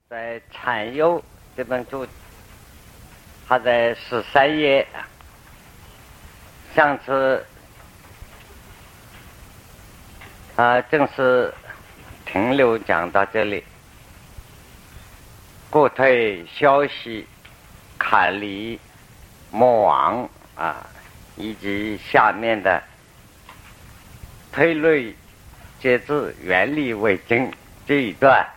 在《禅忧》这本书，他在13页。上次正是停留讲到这里，故退消息、坎离、魔王以及下面的推论皆自原理为真这一段。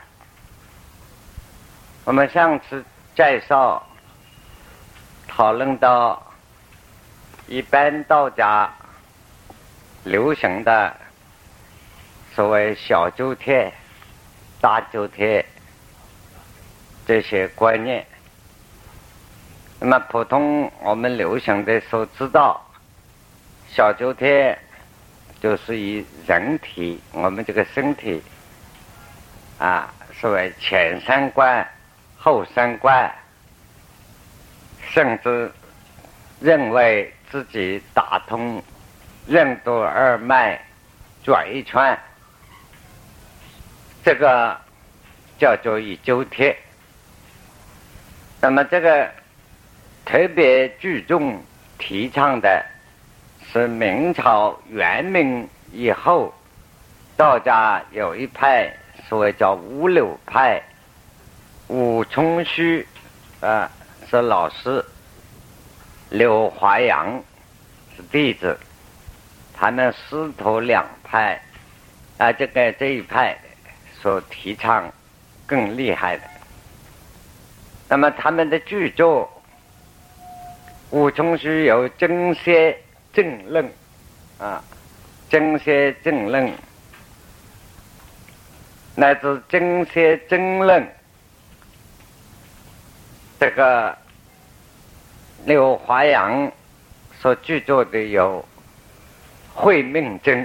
我们上次介绍讨论到一般道家流行的所谓小九天、大九天这些观念。那么普通我们流行的所知道，小九天就是以人体，我们这个身体所谓前三观、后三观，甚至认为自己打通任督二脉转一圈，这个叫做以九天。那么这个特别聚重提倡的是明朝元明以后，道家有一派所谓叫五柳派，武冲虚是老师，柳华阳是弟子，他们师徒两派这一派所提倡更厉害的。那么他们的巨作，武冲虚有真邪正论真邪正论乃至真邪正论，这个柳华阳所具作的有会命真，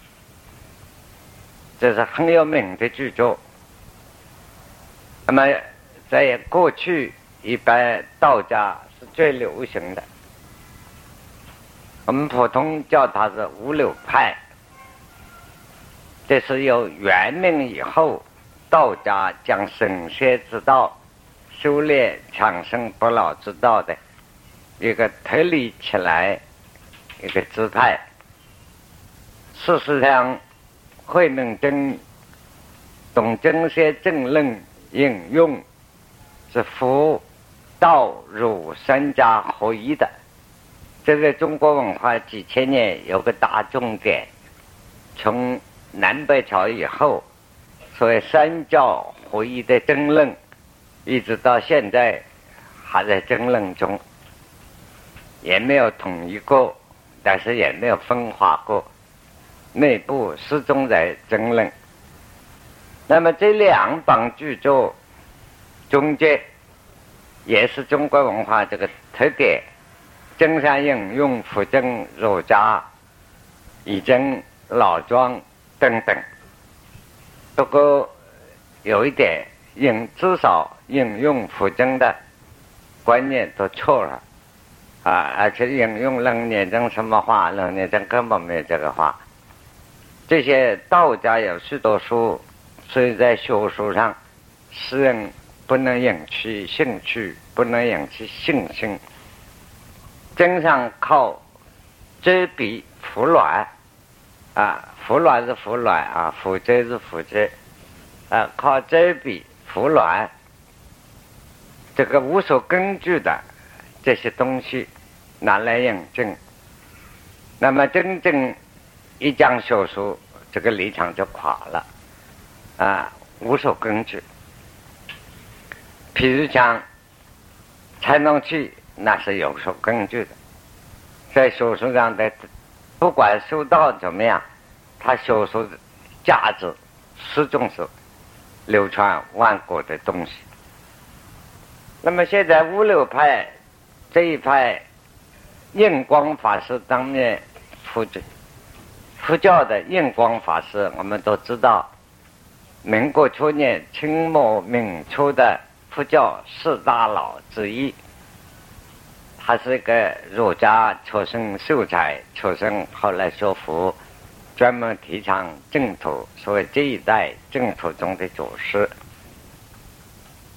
这是很有名的巨作。那么在过去一般道家是最流行的，我们普通叫它是五柳派。这是由元明以后道家将神仙之道、修炼长生不老之道的一个推理起来一个姿态。事实上，慧命真懂真些正论引用是佛道儒三家合一的。这个中国文化几千年有个大重点，从南北朝以后，所谓三教合一的争论，一直到现在还在争论中，也没有统一过，但是也没有分化过，内部始终在争论。那么这两本巨作中间也是中国文化这个特点，经常引用佛经、儒家、易经、老庄等等。不过有一点至少引用佛经的观念都错了而且引用楞严经什么话，楞严经根本没有这个话。这些道家有许多书，所以在学术上诗人不能引起兴趣，不能引起信心，经常靠遮蔽服软服软是服软服遮是服遮靠遮蔽服软，这个无所根据的这些东西拿来引证。那么真正一讲学术，这个立场就垮了无所根据。譬如讲参弄器，那是有所根据的，在学术上的不管修道怎么样，它学术的价值始终是流传万古的东西。那么现在五柳派这一派，印光法师当面佛教的印光法师，我们都知道，民国初年清末民初的佛教四大佬之一，他是一个儒家出身，秀才出身，后来学佛，专门提倡净土，所谓这一代净土中的祖师。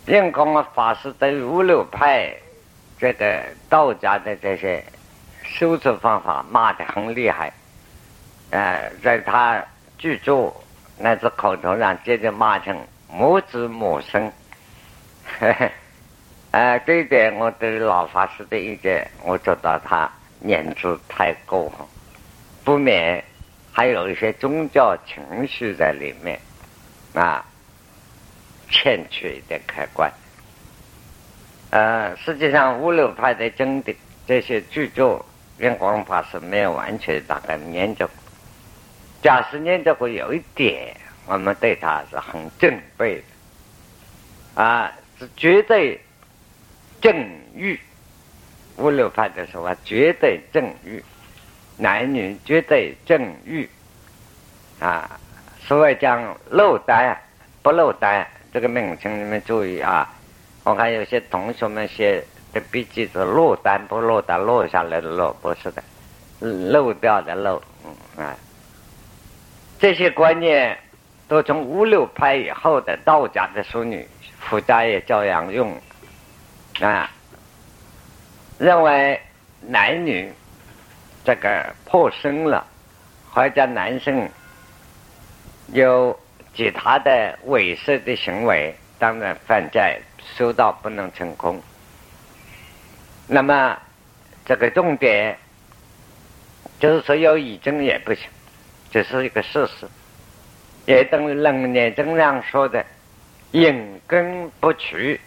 印光法师对五六派这个道家的这些修持方法骂得很厉害，在他剧作乃至口头上接着骂成母子母生。这一点我对老法师的意见，我觉得他言之太过，不免还有一些宗教情绪在里面，欠缺一点客观。实际上五六派的经典这些著作，印光法师没有完全大概研究。假使研究过有一点，我们对他是很敬佩的，是绝对正欲。五六派的说法绝对正欲，男女绝对正欲所谓讲漏单不漏单这个名称你们注意啊。我看有些同学们写的笔记是漏单不漏单，落下来的漏，不是的，漏掉的漏。这些观念都从五六派以后的道家的淑女佛家也照样用认为男女这个破生了，或者男生有其他的猥亵的行为，当然犯罪，修道不能成功。那么这个重点就是说有异证也不行，这是一个事实，也等于楞严经上说的隐根不取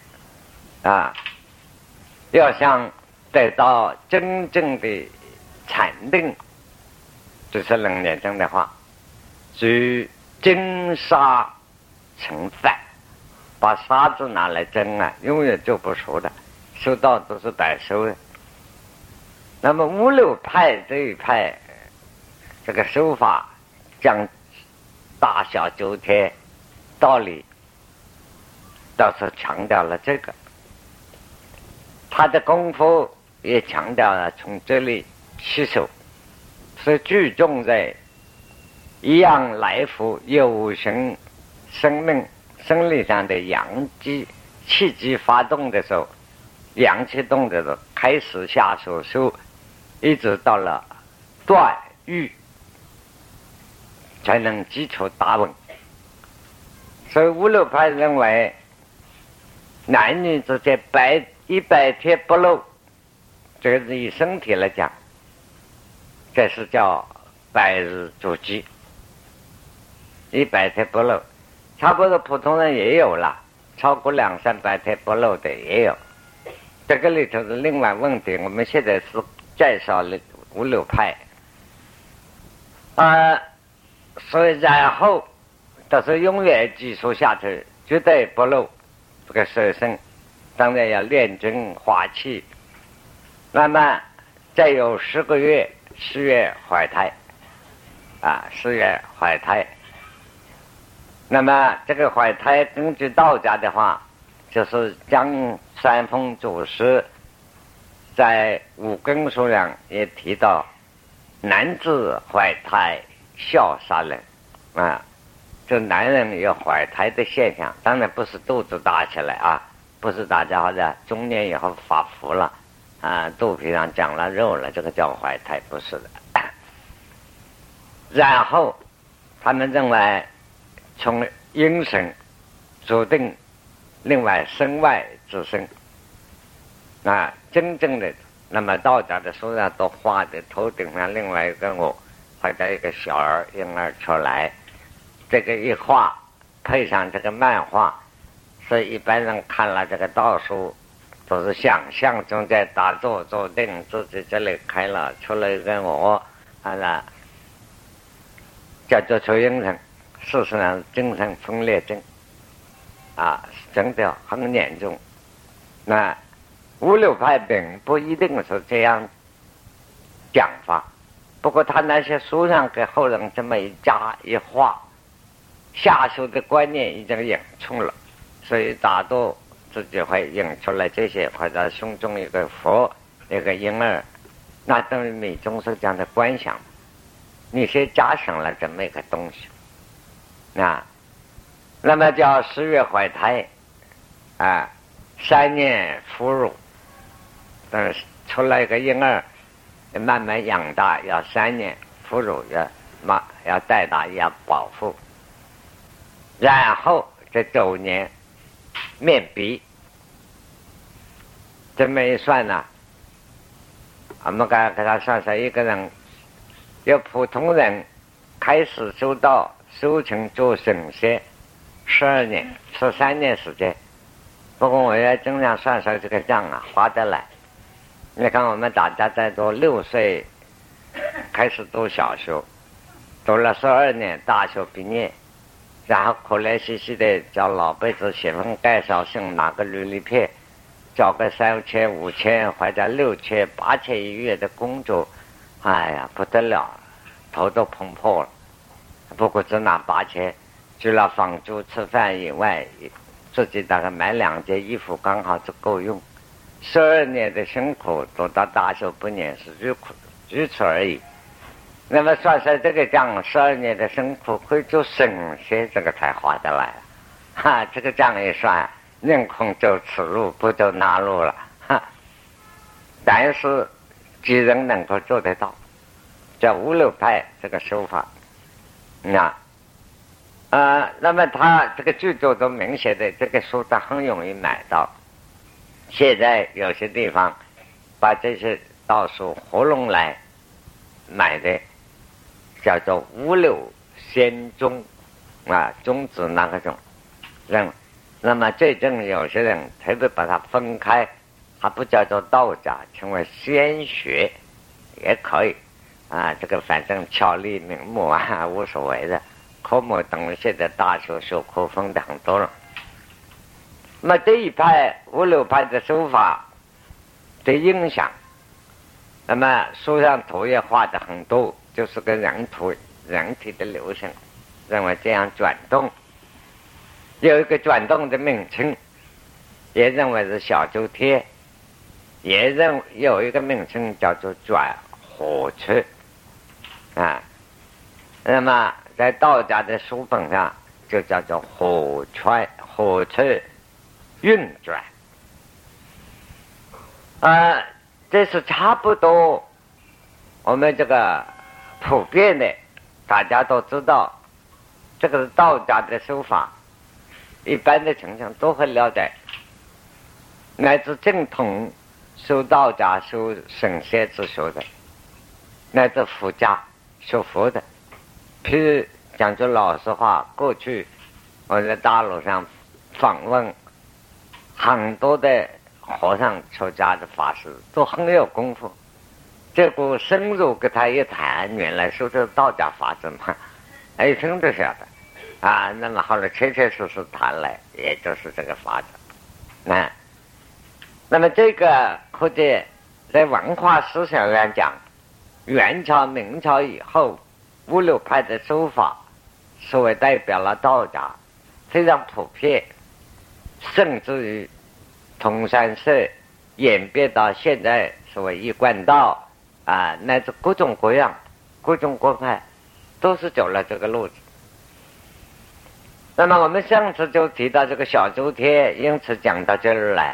要想得到真正的禅定，这是楞严经的话，是真沙成饭，把沙子拿来蒸永远就不熟的，修道都是白修的。那么五六派这一派这个修法讲大小九天道理，倒是强调了这个，他的功夫也强调了从这里吸收，是聚重在一样来福有形生命生理上的阳气气机发动的时候，阳气动的时候开始下手修，一直到了断欲才能基础打稳。所以五六派认为男女之间100天不漏，这个是以身体来讲，这是叫百日筑基，100天不漏，差不多普通人也有了，超过200-300天不漏的也有。这个里头是另外问题，我们现在是介绍了五六派所以然后都是永远技术下头绝对不漏这个舍身，当然要练精化气。那么再有10个月10月怀胎10月怀胎。那么这个怀胎根据道家的话，就是江山峰祖师在五根书上也提到，男子怀胎笑杀人就男人有怀胎的现象，当然不是肚子大起来不是大家好像中年以后发福了肚皮上长了肉了，这个叫怀胎，不是的。然后他们认为从阴神注定另外身外之身真正的，那么道家的书上都画的头顶上另外一个我，或者一个小儿婴儿出来，这个一画配上这个漫画，所以一般人看了这个道书都是想象中在打坐坐定，自己这里开了出了一个我叫做出阴神，事实上精神分裂症真的很严重。那五六派并不一定是这样讲法，不过他那些书上给后人这么一加一画，下手的观念已经引出了，所以打坐自己会引出来这些，或者胸中有个佛有个婴儿，那等于每种是这样的观想，你先加上了这么一个东西那么叫10月怀胎 3年哺乳，等出来一个婴儿，慢慢养大，要3年哺乳，要带大，要保护，然后这9年面壁。这么一算呢，我们给他算算，一个人有普通人开始修道修成做神仙12年13年时间。不过我要尽量算算这个账啊，划得来。你看我们大家在做6岁开始读小学，读了12年大学毕业，然后可来兮兮的叫老辈子写份介绍信，拿个履历片，找个3000、5000或者6000、8000一月的工作，哎呀不得了，头都碰破了。不过只拿8000，除了房租吃饭以外，自己大概买2件衣服刚好就够用。12年的辛苦读到大学不念是如此而已。那么算算这个账，12年的辛苦可以做神仙，这个才划得来。这个账一算，宁空走此路不走那路了。但是既然能够做得到，叫五六派这个手法，那么他这个著作都明显的，这个书它很容易买到。现在有些地方把这些道书合拢来买的，叫做五六仙宗宗子那个种人。那么最正有些人特别把它分开，它不叫做道家，称为仙学也可以这个反正巧立名目无所谓的。科目等现在大学学科分的很多了。那么这一派五六派的手法的影响，那么书上图也画的很多，就是个人图人体的流程，认为这样转动，有一个转动的名称，也认为是小周天，也有一个名称叫做转火车那么在道家的书本上就叫做火车运转这是差不多我们这个普遍的，大家都知道，这个是道家的手法，一般的情形都很了解，乃至正统修道家修神仙之学的，乃至佛家修佛的。譬如讲句老实话，过去我在大陆上访问很多的和尚出家的法师，都很有功夫，结果深入跟他一谈，原来说是道家法子嘛，一听就晓得那么后来确确实实谈来，也就是这个法子那么这个或者在文化思想上讲，元朝明朝以后五六派的手法所谓代表了道家，非常普遍，甚至于通山社演变到现在所谓一贯道乃至各种各样各种各派都是走了这个路子。那么我们上次就提到这个小周天，因此讲到这儿来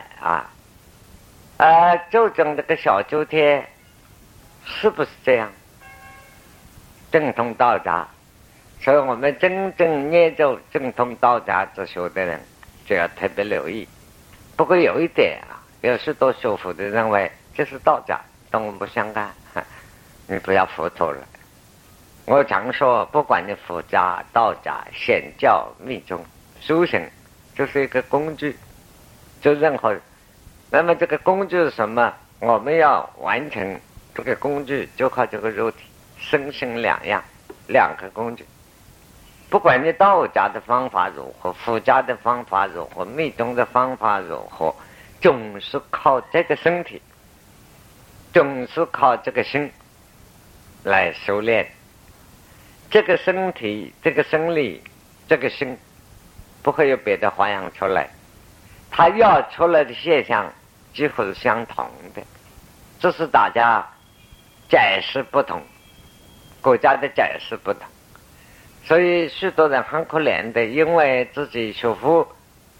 究竟这个小周天是不是这样正统道家？所以我们真正研究正统道家之学的人就要特别留意。不过有一点有许多学佛的认为这是道家，跟我们不相干，你不要糊涂了。我常说，不管你佛家、道家、显教、密宗、修行，就是一个工具，就任何。那么这个工具是什么？我们要完成这个工具，就靠这个肉体，身心两样，两个工具。不管你道家的方法如何，佛家的方法如何，密宗的方法如何，总是靠这个身体，总是靠这个心来修炼。这个身体，这个生理，这个心，不会有别的花样出来，它要出来的现象几乎是相同的，只是大家解释不同，国家的解释不同。所以许多人很可怜的，因为自己学佛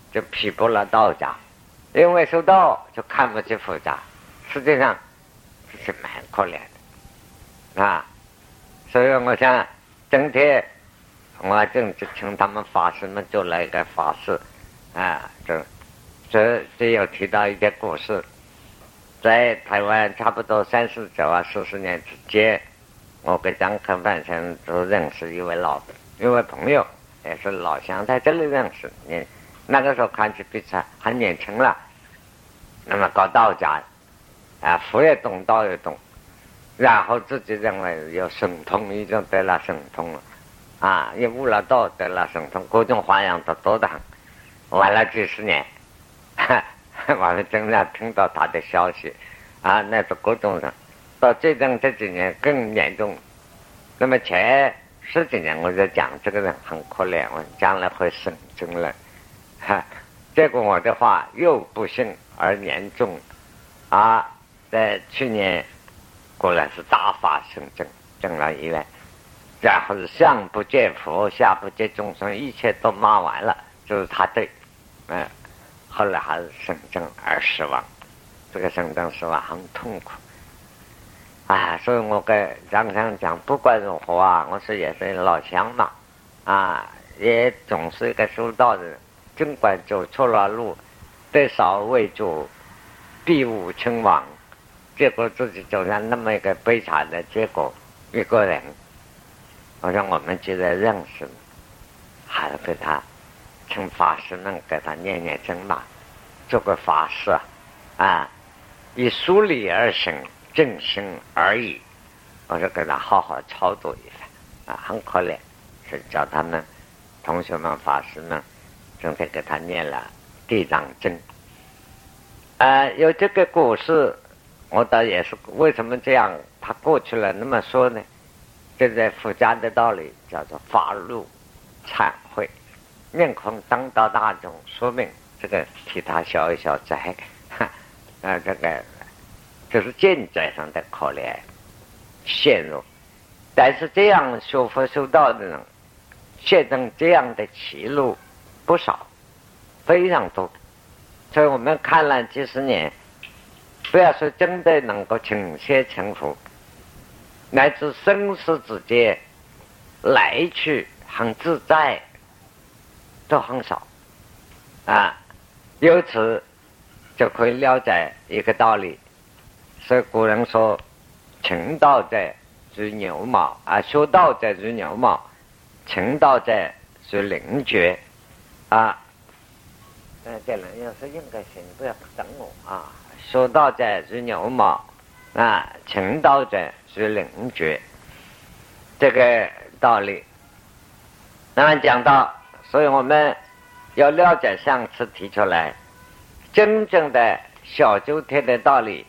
就批驳了道家，因为修道就看不起佛家，实际上这是蛮可怜的啊。所以我想整天我正请他们法师们做了一个法事啊，这又提到一件故事，在台湾差不多39、40年之间，我跟张克范先生都认识一位朋友，也是老乡，在这里认识。那个时候看起彼此还年轻了，那么搞道家啊，佛也懂，道也懂，然后自己认为有神通，已经得了神通了啊，也悟了道，得了神通，各种花样都多得很。玩了几十年，我们经常听到他的消息啊，那是各种人。到这几年更严重。那么前10几年我在讲这个人很可怜，我将来会神经了，结果我的话又不幸而严重啊！在去年果然是大发神经，进了医院，然后是上不见佛，下不见众生，一切都骂完了，就是他对，后来还是神经而死亡，这个神经死亡很痛苦啊！所以我跟张先讲，不管如何啊，我说也是老乡嘛，啊，也总是一个修道的人，尽管走错了路，得少为主，必无成王，结果自己走上那么一个悲惨的结果，一个人，我说我们觉得认识，还是给他请法师们给他念念经吧，做个法事啊，以疏理而行，正心而已。我说给他好好操作一番啊，很可怜，是叫他们同学们、法师们正在给他念了地藏经。有这个故事，我倒也是为什么这样？他过去了那么说呢？这在佛家的道理叫做发露忏悔，面孔当到大众，说明这个替他消一消灾。这个就是见在上的可怜陷入，但是这样修佛修道的人，陷成这样的歧路不少，非常多。所以我们看了几十年，不要说真的能够倾切成佛，乃至生死之间来去很自在，都很少啊。由此就可以了解一个道理，所以古人说勤道者如牛毛啊，修道者如牛毛，勤道者如灵觉啊。这人要是应该行，不要等我啊。修道者如牛毛啊，勤道者如灵觉，这个道理。那么讲到，所以我们要了解上次提出来真正的小周天的道理，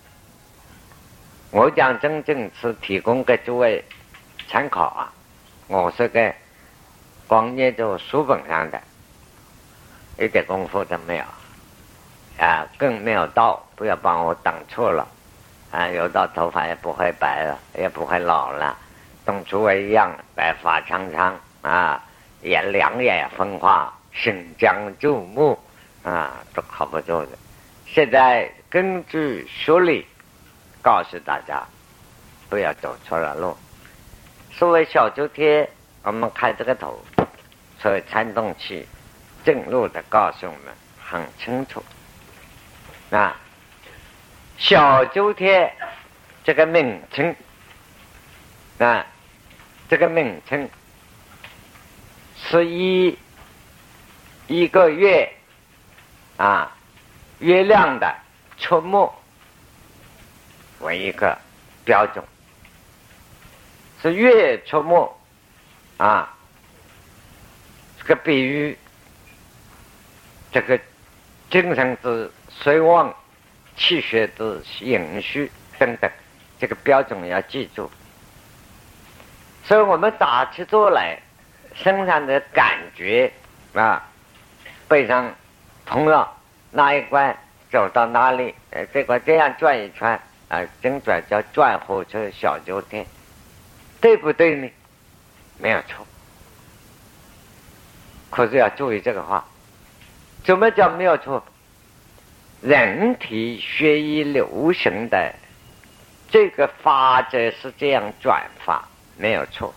我讲真正是提供给诸位参考啊。我是个光念着书本上的，一点功夫都没有啊，更没有道，不要帮我挡错了啊！有道头发也不会白了，也不会老了，跟诸位一样白发苍苍啊，也两眼分花，神将注目啊，都靠不住的。现在根据学理告诉大家，不要走错了路。所谓小周天，我们开这个头，所以参动器正路的告诉我们很清楚。啊，小周天这个名称啊，这个名称是以一个月啊月亮的出没为一个标准，是月出没啊，这个比喻这个精神之衰亡、气血之盈虚等等，这个标准要记住。所以我们打起坐来，身上的感觉啊，背上痛了那一关，走到哪里，这个这样转一圈啊，正转叫转火车小周天，对不对呢？没有错。可是要注意这个话， 怎么叫没有错？人体血液流行的这个法则是这样转化，没有错。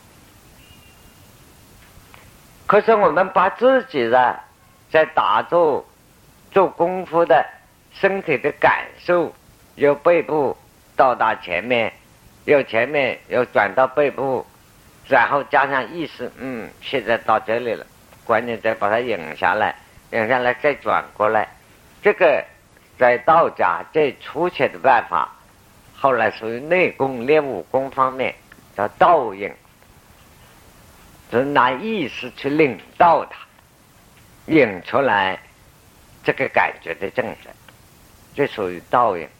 可是我们把自己的在打坐做功夫的身体的感受，由背部到达前面，由前面又转到背部，然后加上意识，现在到这里了，关键再把它引下来，引下来再转过来。这个在道家最粗浅的办法，后来属于内功练武功方面叫导引，就是拿意识去领导它，引出来这个感觉的正在，这属于导引。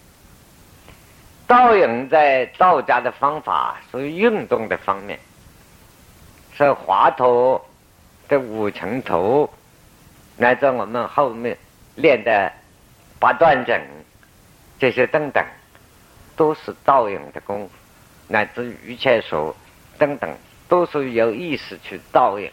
导引在道家的方法属于运动的方面，是华佗的五层头，乃至我们后面练的八段锦，这些等等，都是导引的功夫，乃至瑜伽手等等，都属于有意识去导引。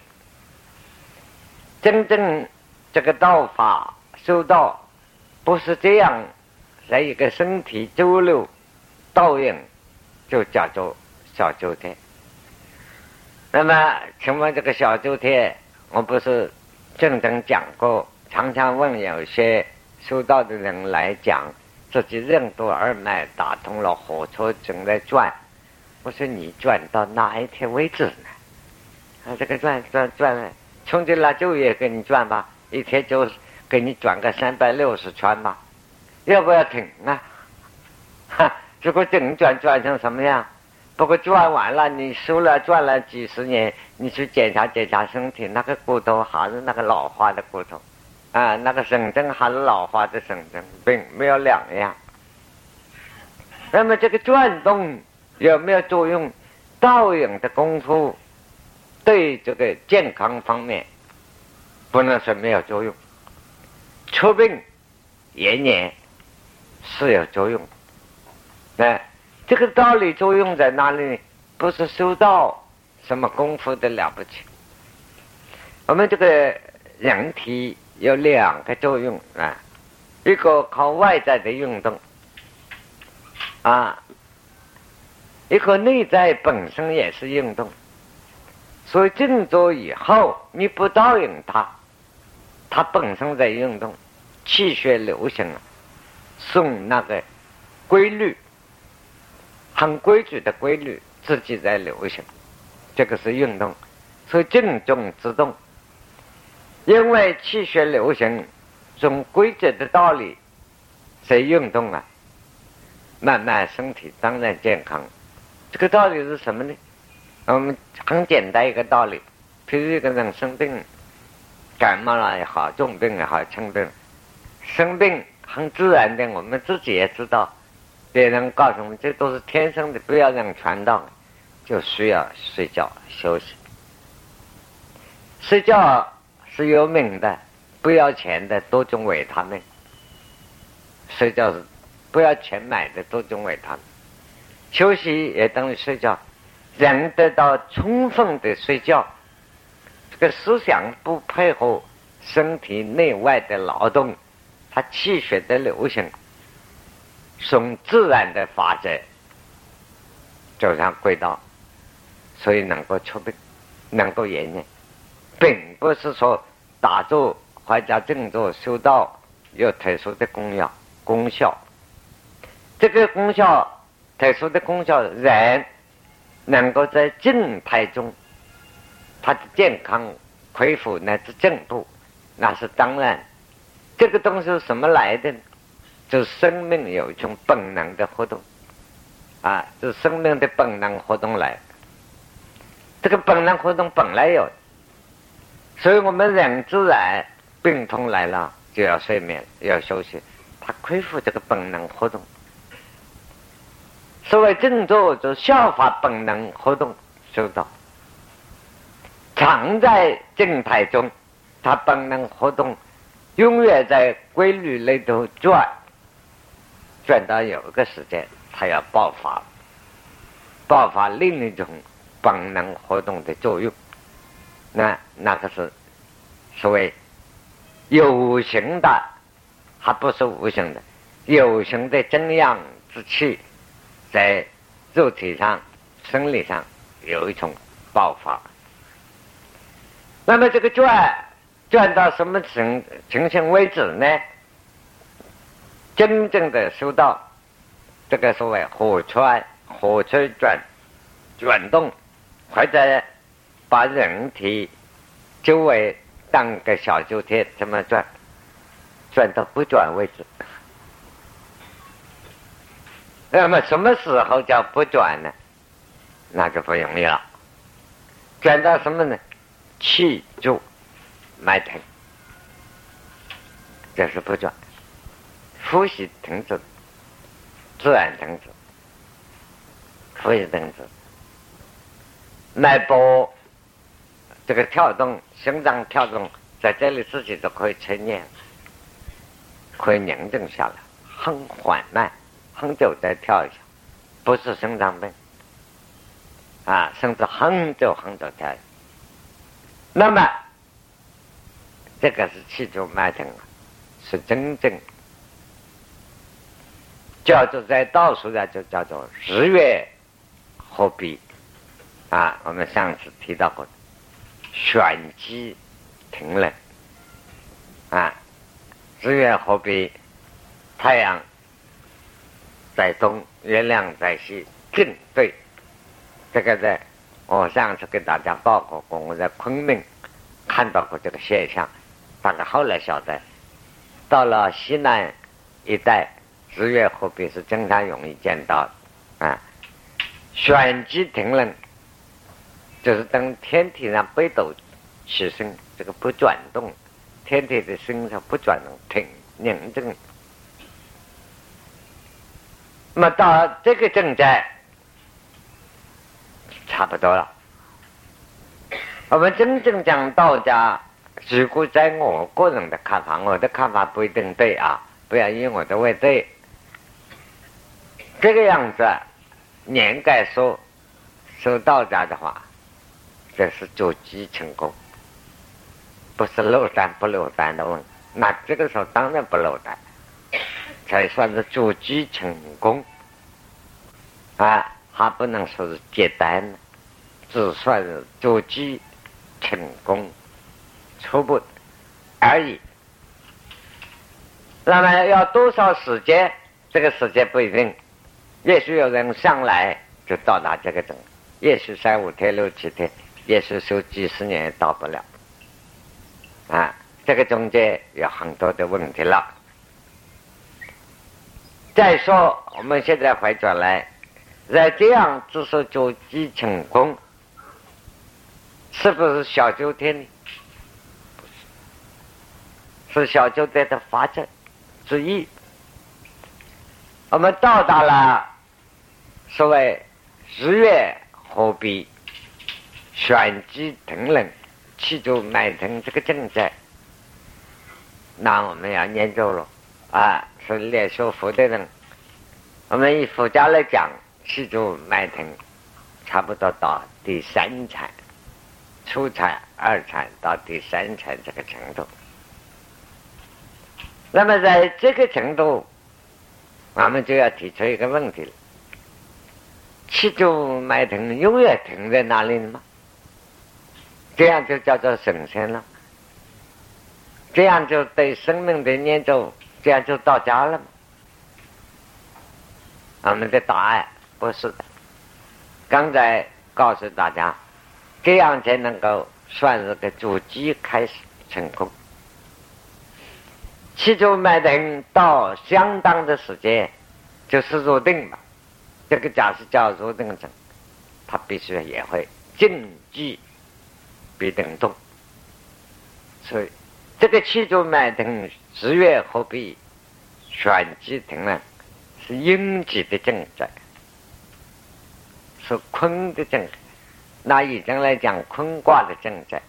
真正这个道法修道，不是这样，在一个身体周流导引，就叫做小周天。那么请问这个小周天，我不是正讲过，常常问有些修道的人来讲自己任督二脉打通了，火车正在转。我说你转到哪一天为止呢？这个转，从这来就业给你转吧，一天就给你转个360圈吧，要不要停啊？如果整转成什么样？不过转完了，你修了转了几十年，你去检查身体，那个骨头还是那个老化的骨头啊，那个神经还是老化的神经，并没有两样。那么这个转动有没有作用？导引的功夫对这个健康方面不能说没有作用，出病延年是有作用。这个道理作用在哪里？不是修道什么功夫的了不起。我们这个人体有两个作用啊，一个靠外在的运动啊，一个内在本身也是运动。所以静坐以后，你不导引它本身在运动，气血流行了，送那个规律，很规矩的规律自己在流行，这个是运动。所以静中之动，因为气血流行从规则的道理在运动啊，慢慢身体当然健康。这个道理是什么呢？我们很简单一个道理，譬如一个人生病，感冒了也好，重病也好，轻病，生病很自然的，我们自己也知道，别人告诉我们这都是天生的，不要让传到，就需要睡觉休息。睡觉是有名的，不要钱的多种维他命，睡觉是不要钱买的多种维他命，休息也等于睡觉。人得到充分的睡觉，这个思想不配合身体内外的劳动，它气血的流行从自然的法则走上轨道，所以能够出病，能够延年，并不是说打坐或者静坐修道有特殊的功效。这个功效，特殊的功效，人能够在静态中他的健康恢复乃至进步，那是当然。这个东西是什么来的？就是生命有一种本能的活动啊，就是生命的本能活动来。这个本能活动本来有，所以我们人自然病痛来了就要睡眠，要休息，它恢复这个本能活动。所谓静坐，就效法本能活动修道，常在静态中，它本能活动永远在规律里头转到有一个时间，它要爆发另一种本能活动的作用。那个是所谓有形的，还不是无形的，有形的真阳之气在肉体上生理上有一种爆发。那么这个转到什么情形为止呢？真正的收到这个所谓火车转动，或者把人体周围当个小秋天这么转到不转为止。那么什么时候叫不转呢？那就不容易了。转到什么呢？气住脉停，这是不转。呼吸停止，自然停止，呼吸停止，脉搏这个跳动，心脏跳动，在这里自己都可以沉淀，可以宁静下来，很缓慢，很久再跳一下，不是心脏病啊，甚至很久跳一下。那么这个是气住脉停，是真正叫做在道术上就叫做日月合璧啊，我们上次提到过的旋机停冷啊，日月合璧，太阳在东，月亮在西，正对。这个在我上次给大家报告过，我在昆明看到过这个现象，大概后来晓得，到了西南一带，日月合璧是经常容易见到的啊。旋机停冷，就是等天体上北斗起升，这个不转动，天体的身上不转动，停宁静。那么到这个正在差不多了。我们真正讲道家，如果在我个人的看法，我的看法不一定对啊，不要以我的为对。这个样子，严格说道家的话，这是筑基成功，不是漏丹不漏丹的问题。那这个时候当然不漏丹，才算是筑基成功啊，还不能说是结丹，只算是筑基成功初步而已。那么要多少时间？这个时间不一定，也许有人上来就到达这个等，也许3、5天、6、7天，也许修几十年也到不了啊。这个中间有很多的问题了。再说我们现在回转来，在这样之所筑基成功，是不是小秋天呢？是小秋天的发展之一。我们到达了所谓日月合璧、旋机停冷、气住脉停这个正在，那我们要研究了啊，是练修佛的人。我们以佛家来讲，气住脉停差不多到第3禅，初禅、2禅到第3禅这个程度。那么在这个程度，我们就要提出一个问题了：气住脉停永远停在哪里吗？这样就叫做神仙了，这样就对生命的研究，这样就到家了吗？我们的答案不是的。刚才告诉大家，这样才能够算是个筑基开始成功。气住脉停到相当的时间就是入定嘛，这个假设叫入定症，它必须也会静寂必定动。所以这个气住脉停、日月合璧、旋机停冷是阴极的正在，是坤的正在。那以前来讲，坤卦的正在，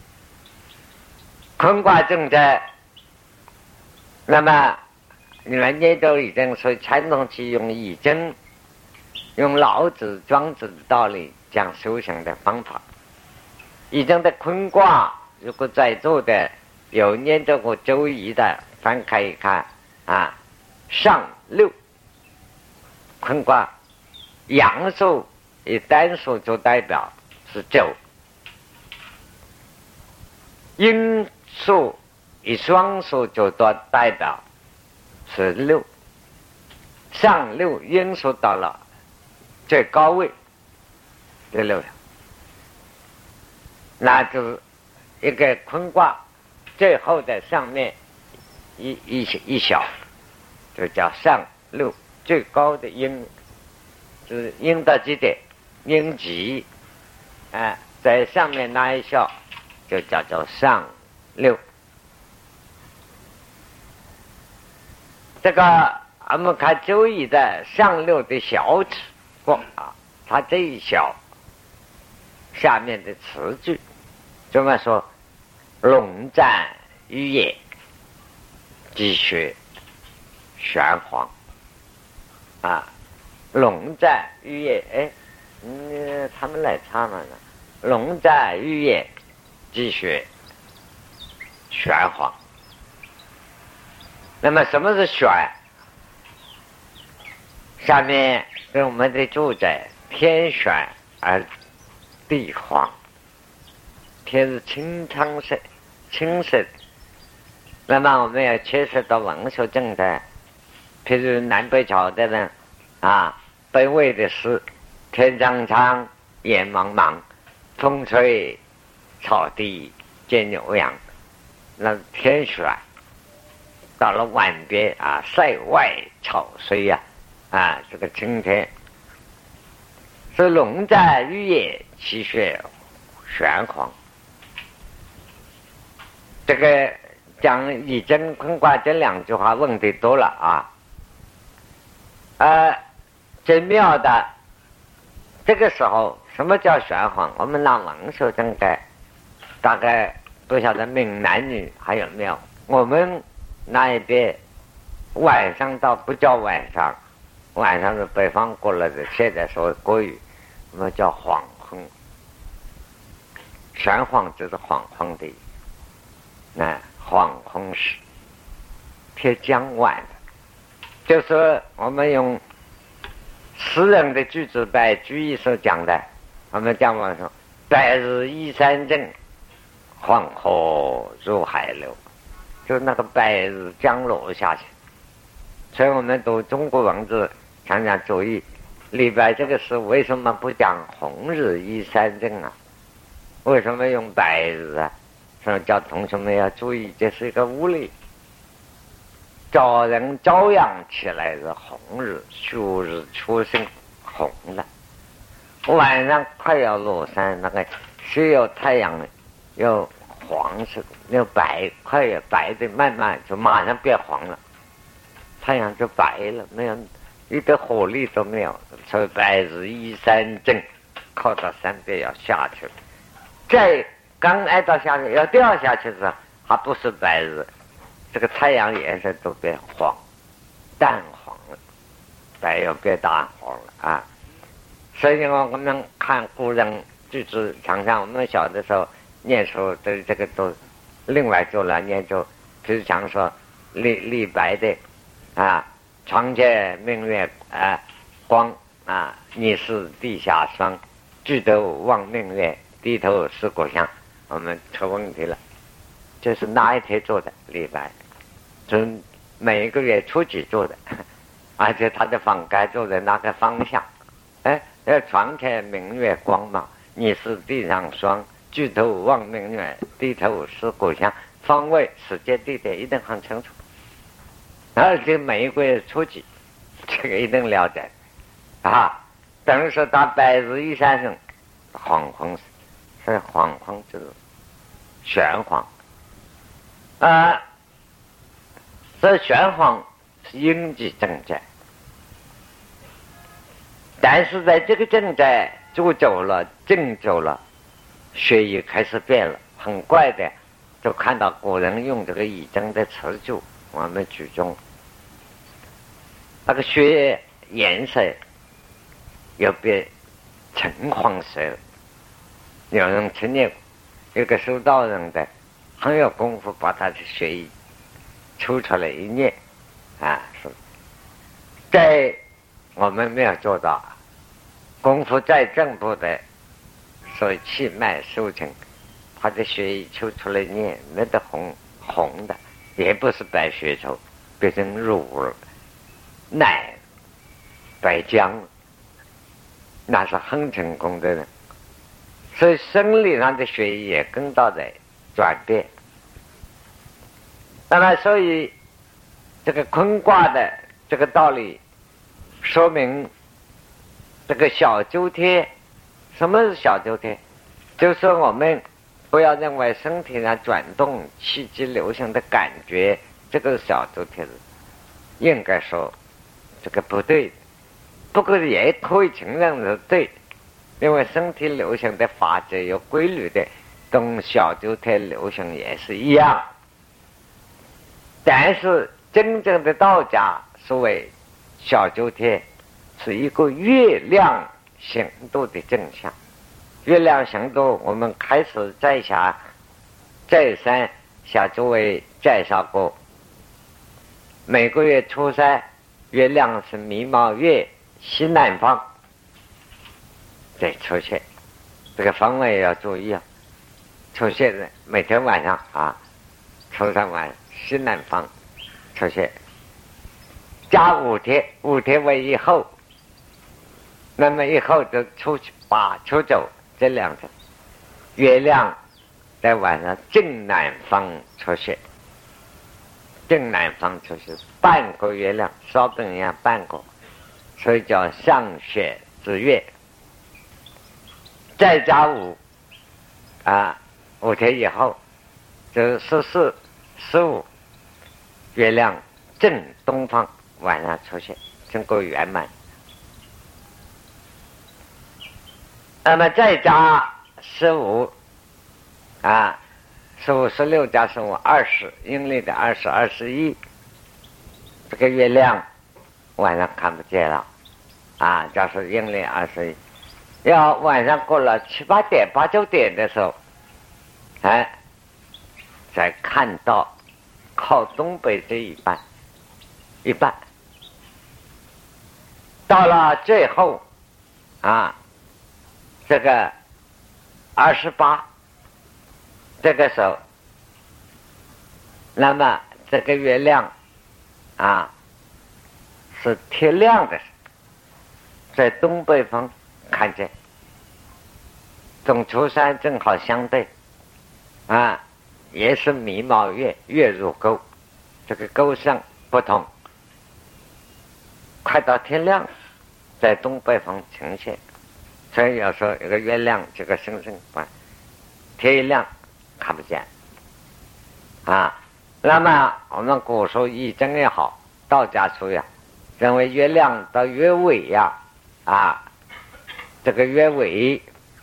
坤卦正在，那么人家都已经说传统去用易经，用老子、庄子的道理讲修行的方法。易经的坤卦，如果在座的有念这个周易的，翻开一看啊，上六坤卦，阳数以单数就代表是9，阴数以双数就代表是6，上6阴数到了最高位第6条，那就是一个坤卦最后的上面一小，就叫上6，最高的阴，就是阴到极点，阴极，在上面那一小就叫做上6。这个我们看周易的上6的小指卦啊，它这一小下面的词句怎么说？龙战于野，积雪玄黄啊，龙战于野，他们来唱了呢。龙战于野，积雪玄黄。那么什么是玄？下面跟我们的注解：天玄而地黄。天是清苍色、青色的。那么我们要切实到文学正的，譬如南北朝的人啊，北魏的诗：天苍苍，野茫茫，风吹草低见牛羊。那天玄。到了晚边啊，塞外草虽呀，这个晴天是龙在于野，积雪玄黄。这个讲以真坤卦这2句话问题多了最妙的这个时候，什么叫玄黄？我们拿文学正解，大概不晓得闽南语还有没有？我们那一边晚上倒不叫晚上，晚上是北方过来的，现在说国语我们叫黄昏。玄黄就是黄昏的意思，黄昏时天将晚的，就是我们用诗人的句子白居易所讲的，我们讲完说白日依山尽，黄河入海流，就那个白日将落下去。所以我们读中国文字常常注意李白这个诗为什么不讲红日依山尽啊？为什么用白日啊？所以叫同学们要注意，这是一个物理，早晨朝阳起来是红日，旭日初升红了，晚上快要落山，那个是有太阳有黄色的，有白，快要白的慢慢就马上变黄了，太阳就白了，没有一点火力都没有。所以白日依山尽，靠到山边要下去，再刚挨到下去要掉下去的时候，还不是白日，这个太阳颜色都变黄，淡黄了，白又变淡黄了啊！所以我们看古人句子，常常我们小的时候念书对这个都另外就来念就，比如讲说李白的床前明月光疑是地下霜，举头望明月，低头思故乡。我们出问题了，这是哪一天做的？李白从每一个月初几做的，而且他的房盖做的那个方向，床前明月光嘛，疑是地上霜，举头望明月，低头思故乡。方位、时间、地点一定很清楚，而且每一个月初几，这个一定了解等于说他白日依山尽，黄昏是黄昏就是玄黄这玄黄是阴极正在，但是在这个正在住久了、静久了，血液开始变了，很怪的，就看到古人用这个以真的词句，我们举中那个血液颜色又变橙黄色了。有人曾念一个修道人的很有功夫把他的血液抽出来一念啊，是在我们没有做到，功夫再正步的，所以气脉收成，他的血液抽出来念，那个红的，也不是白血球，变成乳了奶白浆，那是很成功的人。所以生理上的血液也跟到在转变。那么所以这个坤卦的这个道理说明，这个小周天，什么是小周天？就是说我们不要认为身体上转动气机流行的感觉，这个是小周天，应该说这个不对的，不过也可以承认是对，因为身体流行的法则有规律的，跟小周天流行也是一样。但是真正的道家所谓小周天是一个月亮行度的正向。月亮行度我们开始再三向诸位介绍过，每个月初三月亮是弥卯月西南方在出现，这个方位要注意啊。出现的每天晚上啊，初三晚西南方出现，加5天为以后，那么以后就初8、初9这2天，月亮在晚上正南方出现，正南方出现半个月亮，烧饼一样半个，所以叫上弦之月。再加5天以后，就是14、15，月亮正东方晚上出现，整个圆满。那么再加1515、16加15、20，阴历的20、21，这个月亮晚上看不见了啊，就是阴历21。要晚上过了7、8点、8、9点的时候，才看到靠东北这一半，到了最后这个28这个时候，那么这个月亮是贴亮的，在东北方看见，跟初三正好相对也是弥卯月，月入沟，这个沟上不同，快到天亮在东北方呈现。所以要说有个月亮这个星星贴一亮看不见那么我们古书易经也好，道家书也好，认为月亮到月尾这个月尾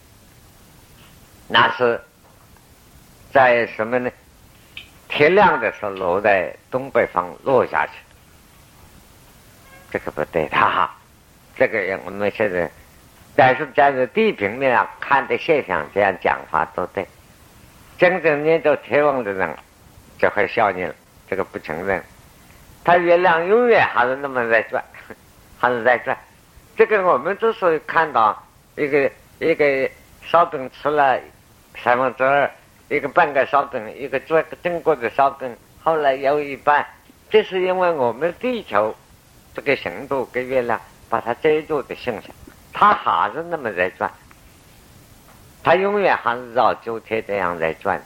那是在什么呢？天亮的时候落在东北方落下去，这个不对的这个我们现在但是在地平面上看的现象，这样讲法都对。真正研究天文的人就会笑你了，这个不承认。他月亮永远还是那么在转，还是在转。这个我们之所以看到一个烧饼吃了2/3，一个半个烧饼，一个正过的烧饼，后来有一半，这是因为我们地球这个行度跟月亮把它遮住的现象。它还是那么在转，它永远还是绕周天这样在转。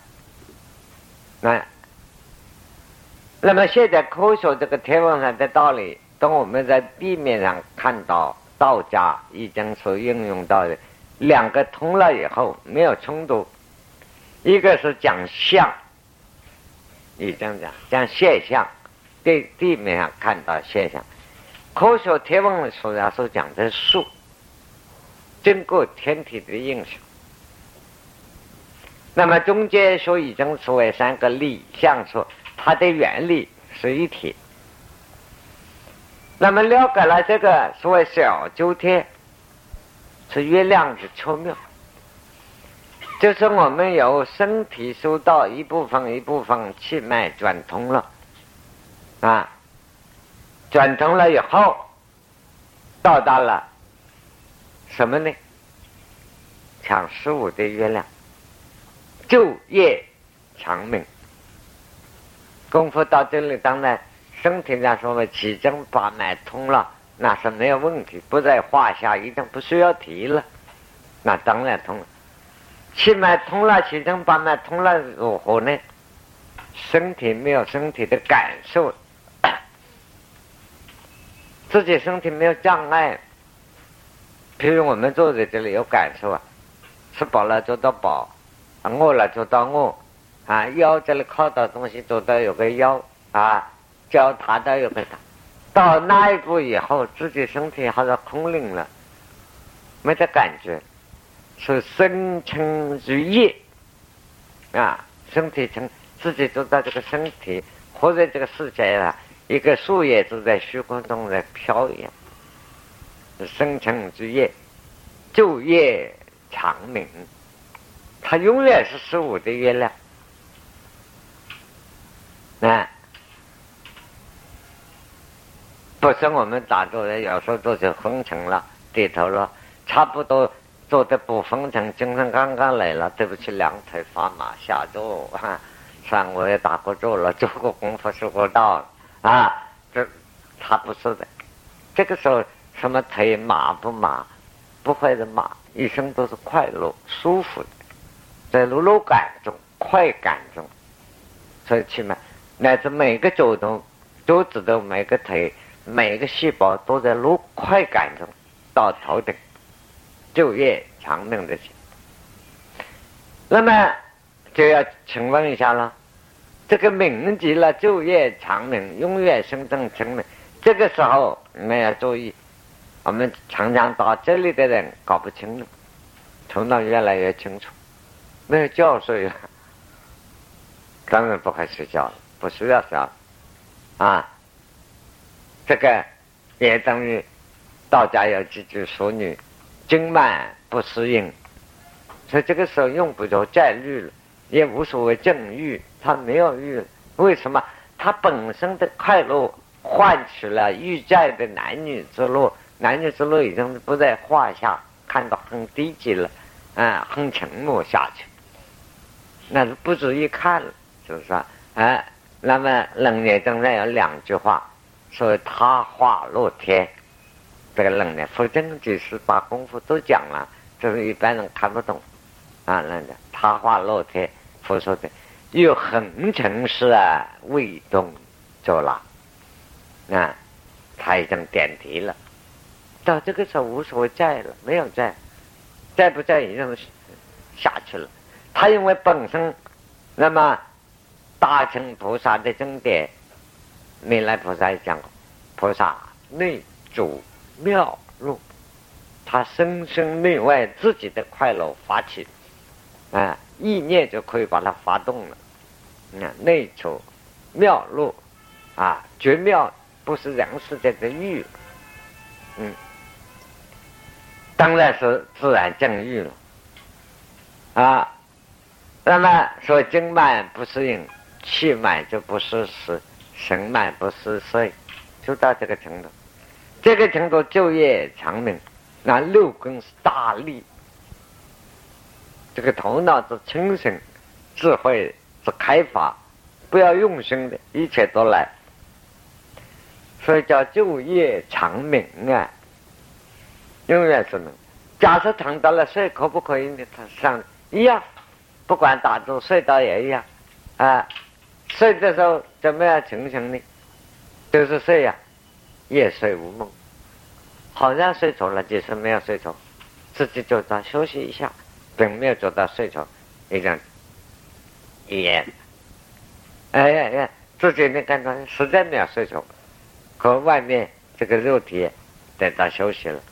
那么现在科学这个天文上的道理，当我们在地面上看到道家已经所应用到的2个通了以后没有冲突，一个是讲象，已经讲现象，地面上看到现象。科学天文所讲的数，经过天体的影响，那么中间说已经所谓3个理象说它的原理是一体。那么了解了这个所谓小周天是月亮的巧妙， 就是我们由身体收到一部分一部分气脉转通了啊，转通了以后到达了什么呢？抢15的月亮，昼夜长明。功夫到这里，当然身体上说了七经八脉通了，那是没有问题，不在话下，一定不需要提了，那当然通了。气脉通了，七经八脉通了，如何呢？身体没有身体的感受，自己身体没有障碍。譬如我们坐在这里有感受啊，吃饱了做到饱，饿了做到饿啊，腰这里靠到东西做到有个腰啊，脚踏到有个踏。到那一步以后，自己身体好像空灵了，没得感觉，是身称如叶啊，身体称自己做到这个身体活在这个世界啊，一个树叶就在虚空中在飘一样，生成之夜，昼夜长明，它永远是15的月亮啊，不是我们打坐的，有时候做就昏沉了，低头了，差不多做的不昏沉，精神刚刚来了，对不起，两腿发麻，下坐上我也打过坐了，做过功夫，受过道啊，这他不是的。这个时候什么腿麻不麻？不会的麻，一生都是快乐舒服的，在乐乐感中快感中，所以起码乃至每个脚趾头每个腿每个细胞都在乐快感中到头顶，昼夜长明的心。那么就要请问一下了，这个明极了，昼夜长明，永远生正成明，这个时候你们要注意，我们常常到这里的人搞不清了，头脑越来越清楚，没有觉睡了，当然不会睡觉了，不需要睡啊。这个也等于道家有几句俗语，经脉不适应，所以这个时候用不着再虑了，也无所谓正欲，他没有欲了。为什么？他本身的快乐换取了欲在的男女之乐，男女之乐已经不在话下，看到很低级了啊，很沉默下去，那是不足以看了，是不是啊？那么楞严中间有2句话，说他化若天，这个楞严佛经几十把功夫都讲了，就是一般人看不懂啊。那个他化若天，佛说的有横尘世啊，未动就了啊，他已经点题了。到这个时候无所谓在了，没有在不在已经下去了。他因为本身那么大乘菩萨的经典，弥勒菩萨也讲过，菩萨内主妙入，他深深内外自己的快乐发起意念就可以把它发动了。内处妙入绝妙，不是人世间的欲当然是自然正欲了那么说经脉不适应，气脉就不失时，神脉不失岁，就到这个程度。这个程度昼夜长明，那6根是大力，这个头脑是清醒，智慧是开发，不要用心的，一切都来，所以叫昼夜长明永远是能。假设谈到了睡，可不可以呢？他上一样，不管打坐睡到也一样睡的时候怎么样情形呢？就是睡夜睡无梦，好像睡着了，其实没有睡着，自己就到休息一下，并没有做到睡着一种语言自己的感觉实在没有睡着，可外面这个肉体得到休息了。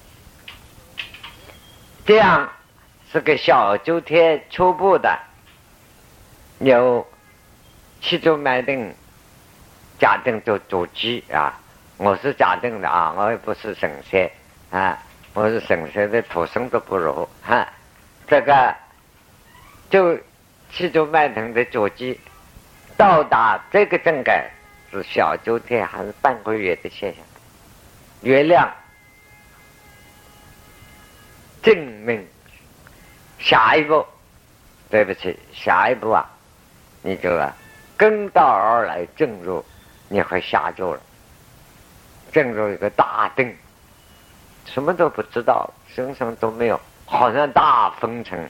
这样是个小周天初步的，有7周脉定，假定就主机我是假定的我也不是神仙我是神仙的土生都不如这个就气足脉腾的脚迹到达这个正改是小9天还是半个月的现象。月亮证明下一步，对不起，下一步啊，你就跟道而来，正如你会下注了，正如一个大定，什么都不知道，身上都没有，好像大风尘，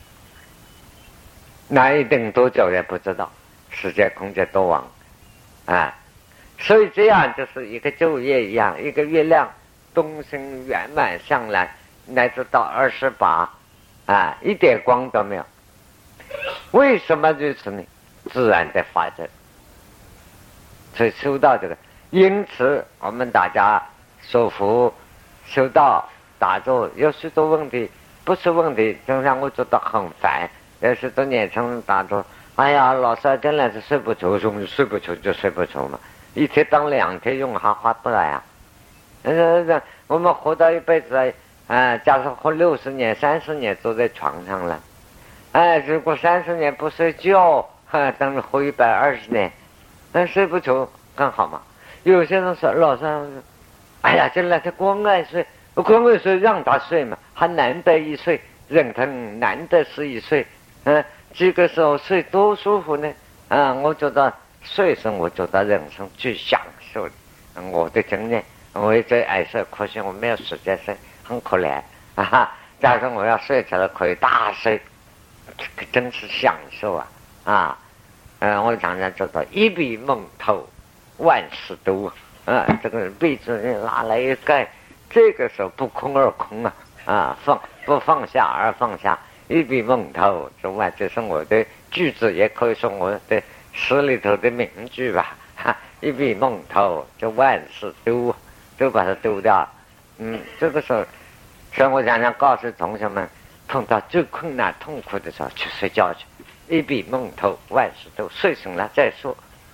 那一定多久也不知道，时间空间多亡啊！所以这样就是一个昼夜一样，一个月亮东升圆满上来，乃至到28啊，一点光都没有。为什么如此呢？自然的法则。所以修道这个，因此我们大家说服修道打坐有许多问题，不是问题，就让我觉得很烦。有许多年轻人打坐，哎呀，老师真的是睡不着，睡不着就睡不着嘛，一天当2天用还划不来啊。我们活到一辈子假设活60年、30年坐在床上了，如果30年不睡觉，等于活120年，那睡不着更好嘛。有些人说老师，哎呀，真的是光爱睡，光爱睡让他睡嘛，还难得一睡，人疼难得是一睡，这个时候睡多舒服呢。我觉得睡是我觉得人生最享受的。我的经验，我也最爱睡，可惜我没有时间睡，很可怜啊。假如我要睡起来可以大睡，这个真是享受啊！我常常觉得一笔蒙头万事都这个被子拿来一盖，这个时候不空而空不放下而放下，一笔蒙头之外，这是我的句子，也可以说我的诗里头的名句吧。一笔蒙头，就万事都把它丢掉。这个时候，所以我常常告诉同学们，碰到最困难痛苦的时候去睡觉去，一笔蒙头，万事都睡醒了再说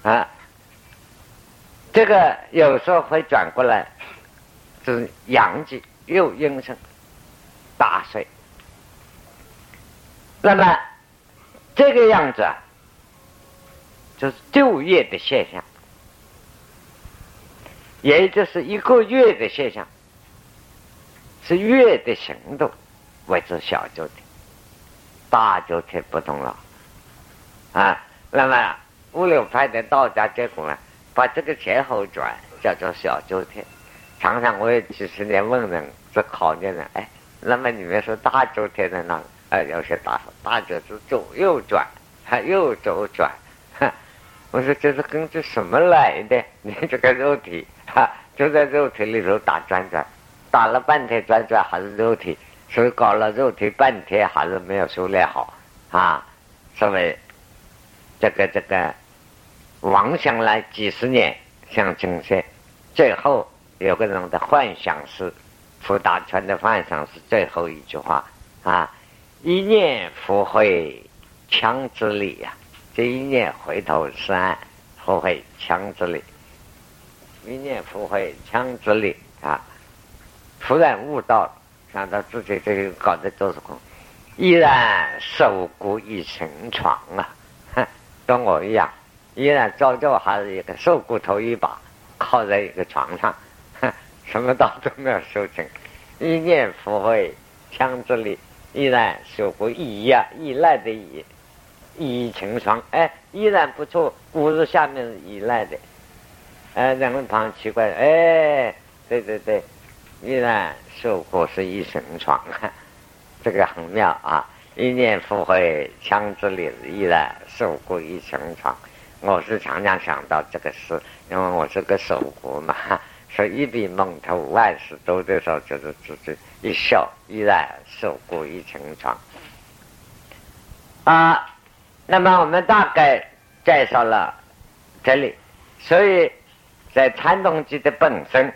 这个有时候会转过来，就是阳气又阴盛，大睡。那么这个样子就是昼夜的现象，也就是1个月的现象，是月的行动为之小9天，大9天不同了那么5流派的道家结果呢，把这个前后转叫做小9天。常常我也几十年问人，这考验人，那么你们说大9天在哪里？有些大9是左右转，右左转。我说这是根据什么来的？你这个肉体就在肉体里头打转转，打了半天转转还是肉体，所以搞了肉体半天还是没有修炼好所以这个妄想来几十年像今天，最后有个人的幻想是傅大全的幻想是最后一句话一念复回枪之力这一念回头是岸，复回枪之力，一念复回枪之力突然悟到，想到自己这个搞的都是空，依然受雇一层床跟我一样，依然照旧还是一个瘦骨头一把，靠在一个床上什么道都没有修成，一念复回枪之力，依然受过依赖的依情床，依然不错，骨子下面是依赖的人们旁奇怪对，依然受过是一神床这个很妙一念复回枪之力，依然受过一神床。我是常常想到这个事，因为我是个守国嘛，所以一笔蒙头万事都的时候，就是自己一笑，依然受过一层床那么我们大概介绍了这里，所以在禅宗记的本身，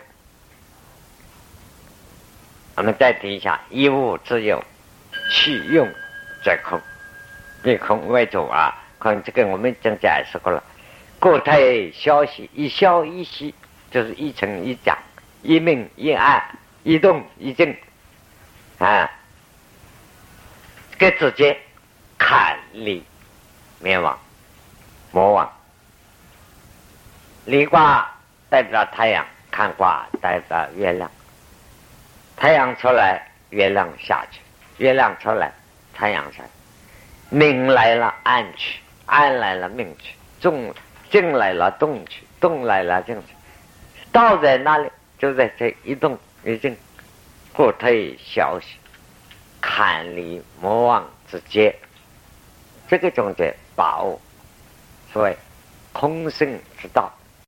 我们再提一下：一物自有，其用则空，以空为主看这个我们已经解释过了。固态消息，一消一息，就是一成一长，一明一暗，一动一静这个之间坎离灭亡魔亡。离卦代表太阳，坎卦代表月亮。太阳出来，月亮下去；月亮出来，太阳下去。明来了，暗去；暗来了，明去；静来了，动去；动来了，静去。道在哪里？就在这一动一静，故退消息，坎离魔亡之间。这个中间把握，所谓空性之道。